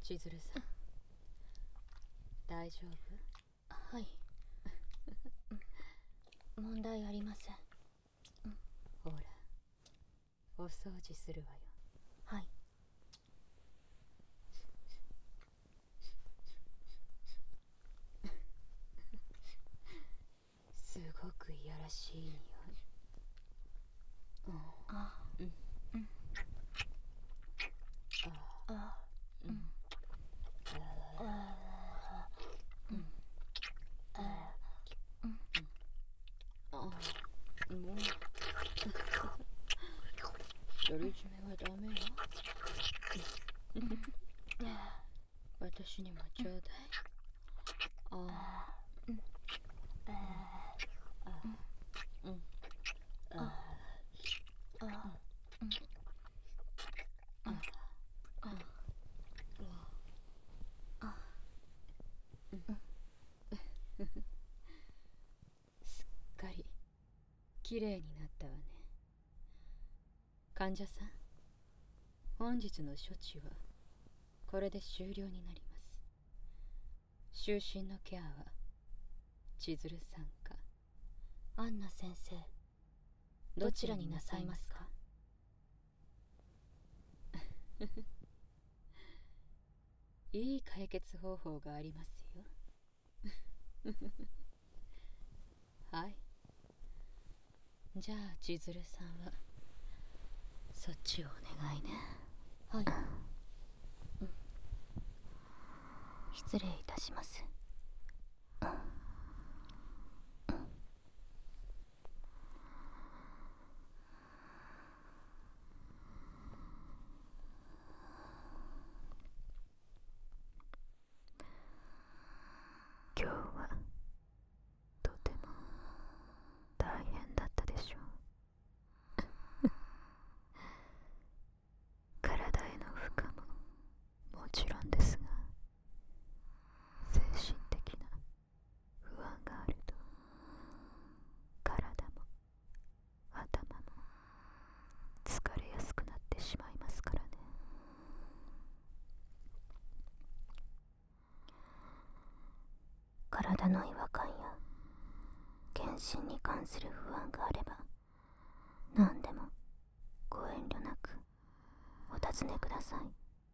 千鶴さん、大丈夫？ はい。問題ありません。 ほら、お掃除するわよ。 はい。 すごくいやらしい匂い。 あ、うん。あ、うん。 もう独り占めはダメよ。私にもちょうだい。すっかりきれいになったわね。患者さん、本日の処置はこれで終了になります。就寝のケアは千鶴さんかアンナ先生、どちらになさいますか？ いい解決方法がありますよ。はい。じゃあ千鶴さんはそっちをお願いね。 はい。失礼いたします。 今日はとても大変だったでしょう。体への負荷ももちろんですが、精神的な不安があると体も頭も疲れやすくなってしまいますからね。 体の違和感や検診に関する不安があれば、何でもご遠慮なくお尋ねください。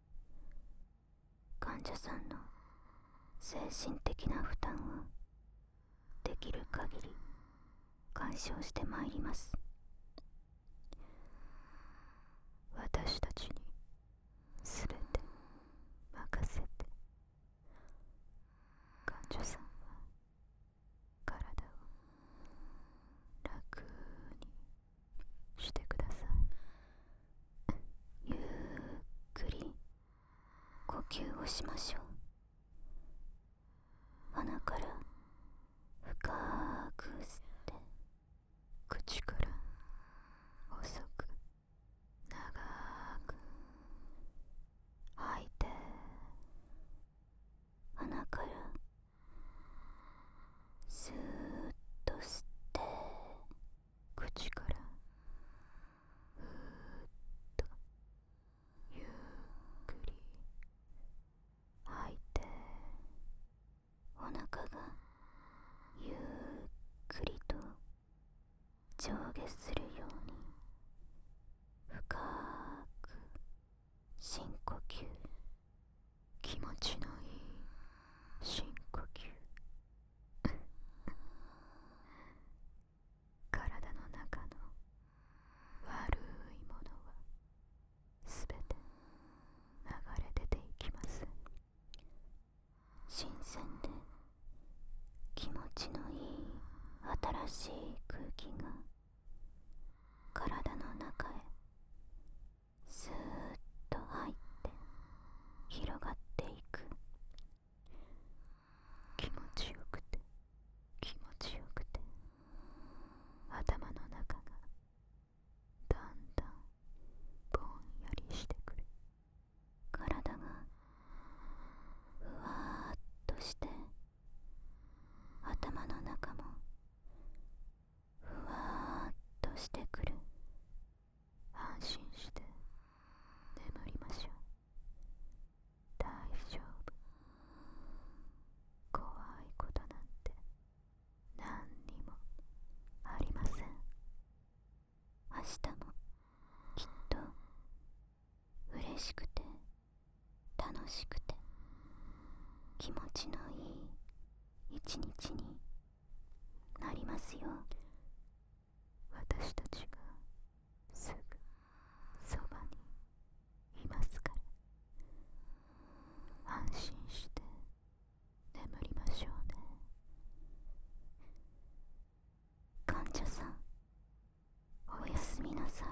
患者さんの精神的な負担をできる限り解消してまいります。 私たちにすべて任せて、患者さんは体を楽にしてください。 ゆっくり呼吸をしましょう。鼻から深く吸って、 口から細く長く吐いて、鼻からスーッと吸って、 口からふーっとゆっくり吐いて、 お腹がゆっくりと上下するように深く深呼吸。 気持ちのいい深呼吸。体の中の悪いものはすべて流れ出ていきます。 新鮮で気持ちのいい新しい空気が体の中へスーッと入って広がっていく。 気持ちよくて気持ちよくて、頭の中がだんだんぼんやりしてくる。 体がふわーっとして、頭の中も楽しくて気持ちのいい一日になりますよ。 私たちがすぐそばにいますから、安心して眠りましょうね。 患者さん、おやすみなさい。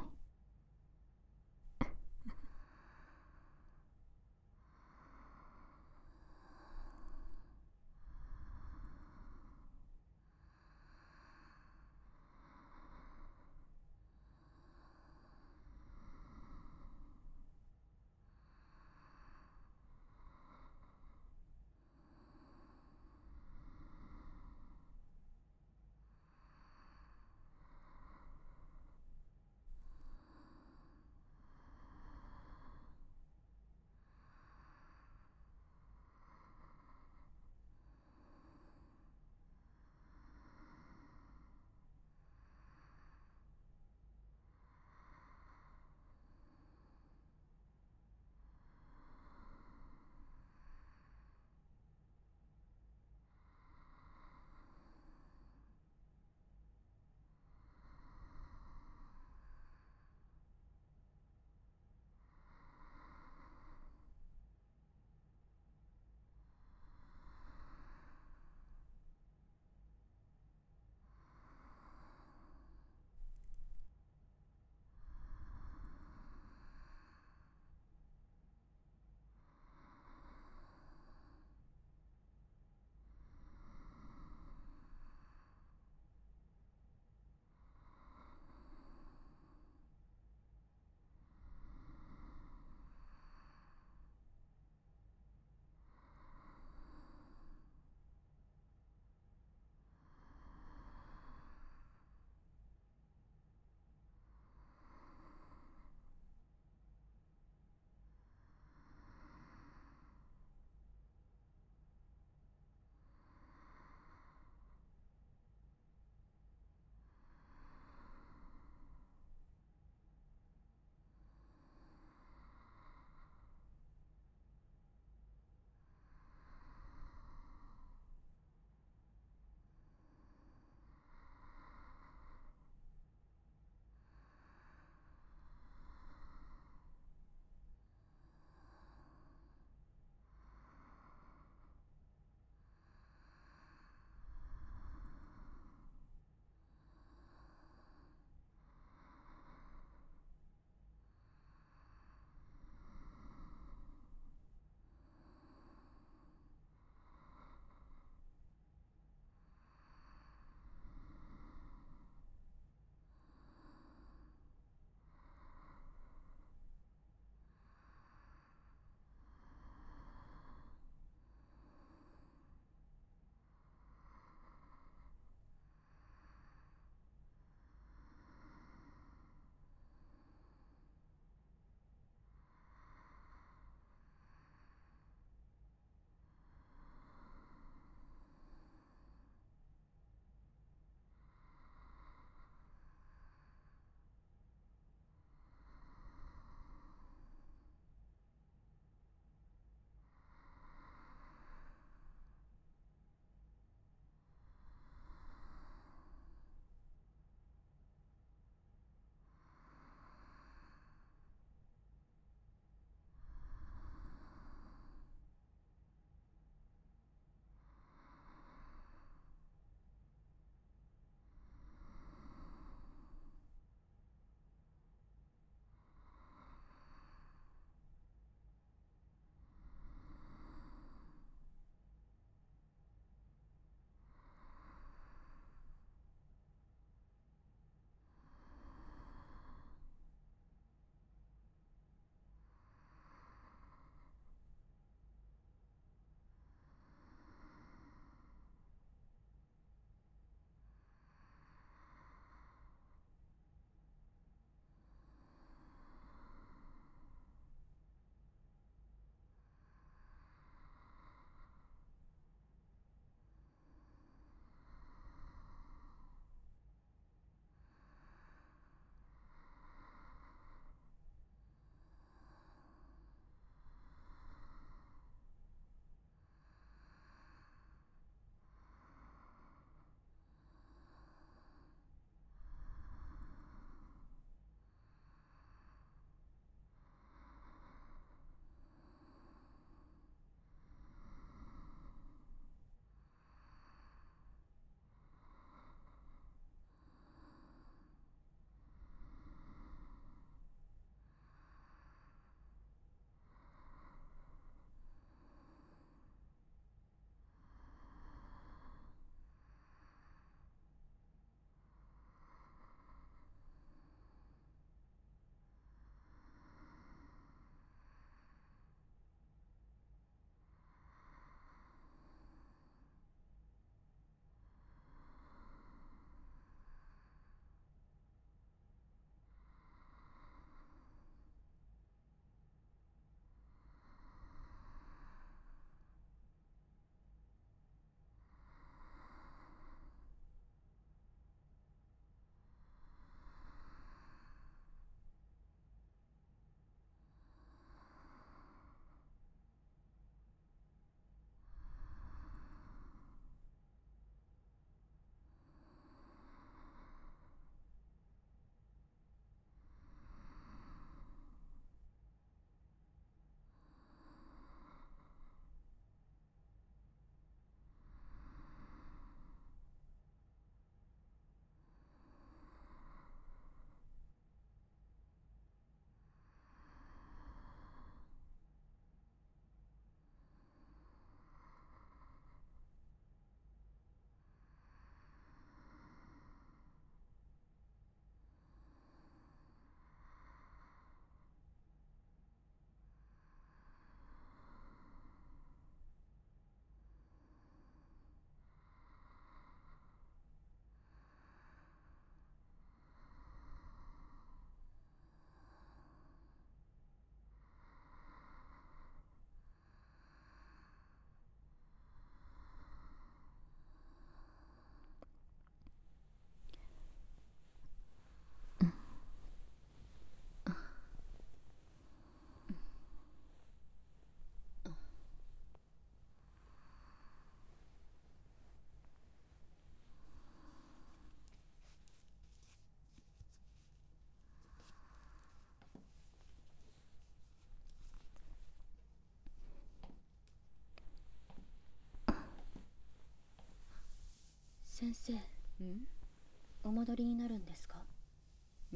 先生、 うんお戻りになるんですか？ うん。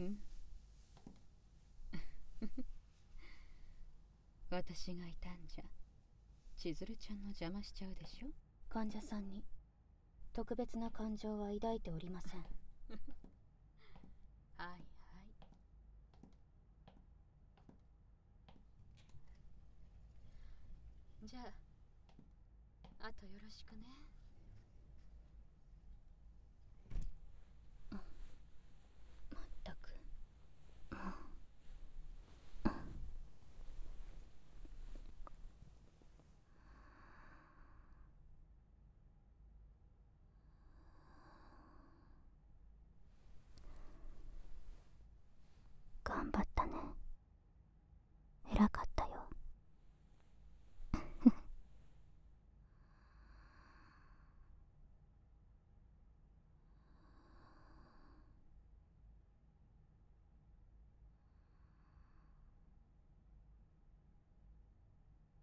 私がいたんじゃ千鶴ちゃんの邪魔しちゃうでしょ。 患者さんに特別な感情は抱いておりません。 はいはい。じゃああとよろしくね。